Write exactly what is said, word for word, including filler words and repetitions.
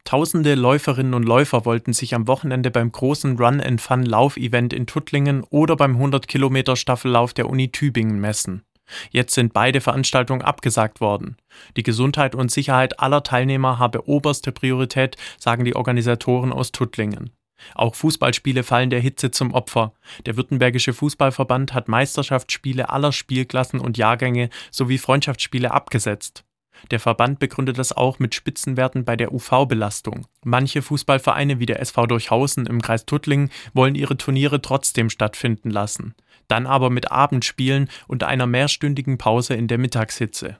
Tausende Läuferinnen und Läufer wollten sich am Wochenende beim großen Run-and-Fun-Lauf-Event in Tuttlingen oder beim hundert-Kilometer-Staffellauf der Uni Tübingen messen. Jetzt sind beide Veranstaltungen abgesagt worden. Die Gesundheit und Sicherheit aller Teilnehmer habe oberste Priorität, sagen die Organisatoren aus Tuttlingen. Auch Fußballspiele fallen der Hitze zum Opfer. Der Württembergische Fußballverband hat Meisterschaftsspiele aller Spielklassen und Jahrgänge sowie Freundschaftsspiele abgesetzt. Der Verband begründet das auch mit Spitzenwerten bei der U V-Belastung. Manche Fußballvereine wie der S V Durchhausen im Kreis Tuttlingen wollen ihre Turniere trotzdem stattfinden lassen. Dann aber mit Abendspielen und einer mehrstündigen Pause in der Mittagshitze.